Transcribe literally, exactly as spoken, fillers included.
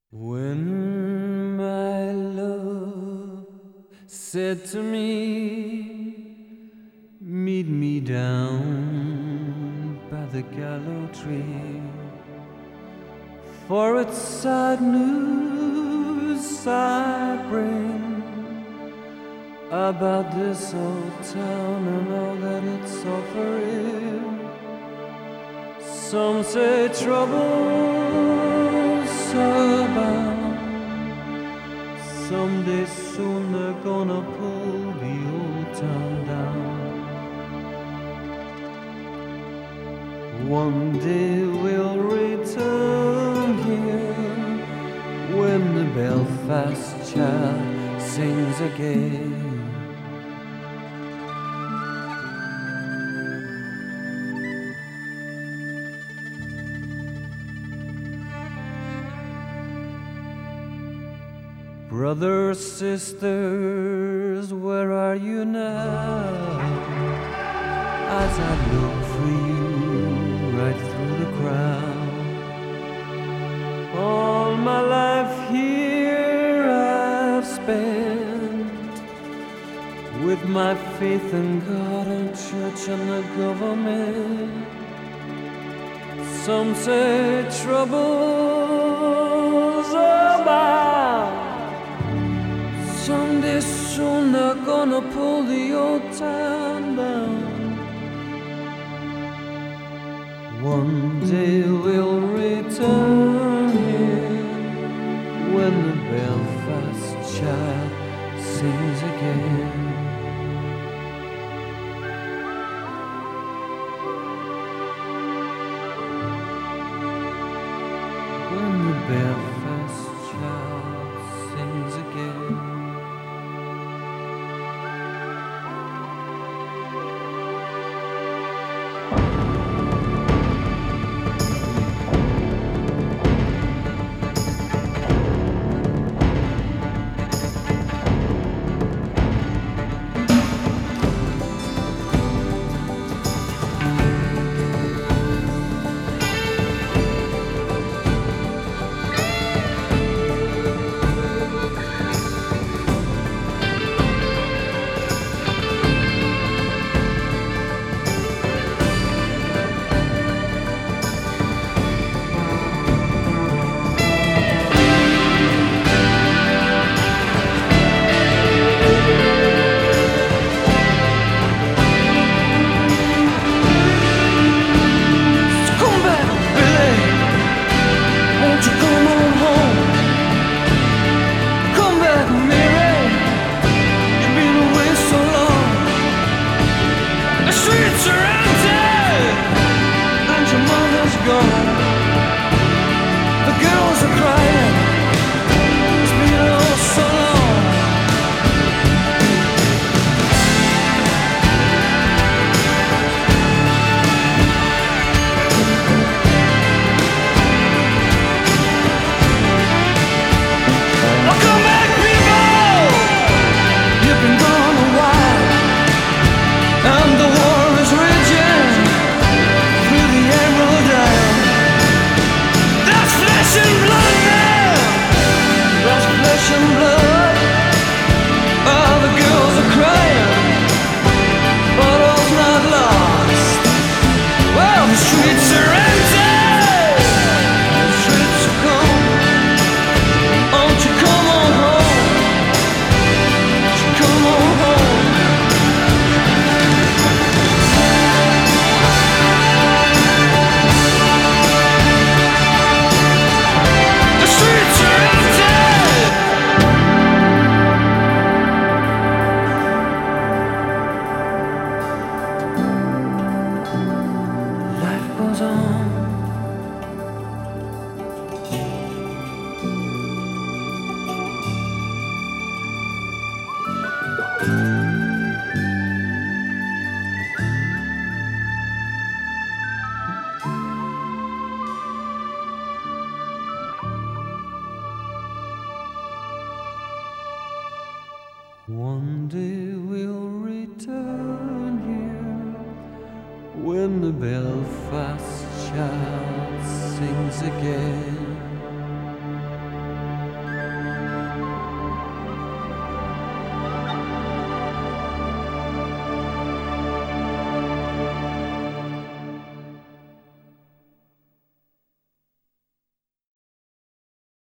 When my love said to me, meet me down by the gallow tree, for it's sad news I bring about this old town and all that it's offering. Some say trouble's abound. Someday soon they're gonna pull the old town down. One day we'll return here when the Belfast child sings again. Brothers, sisters, where are you now? As I look for you right through the crowd. All my life here I've spent with my faith in God and church and the government. Some say trouble's abound. Someday soon they're gonna pull the old town down. One day we'll return here when the Belfast child sings again. When the Belfast child sings again. One day we'll return here when the Belfast child sings again.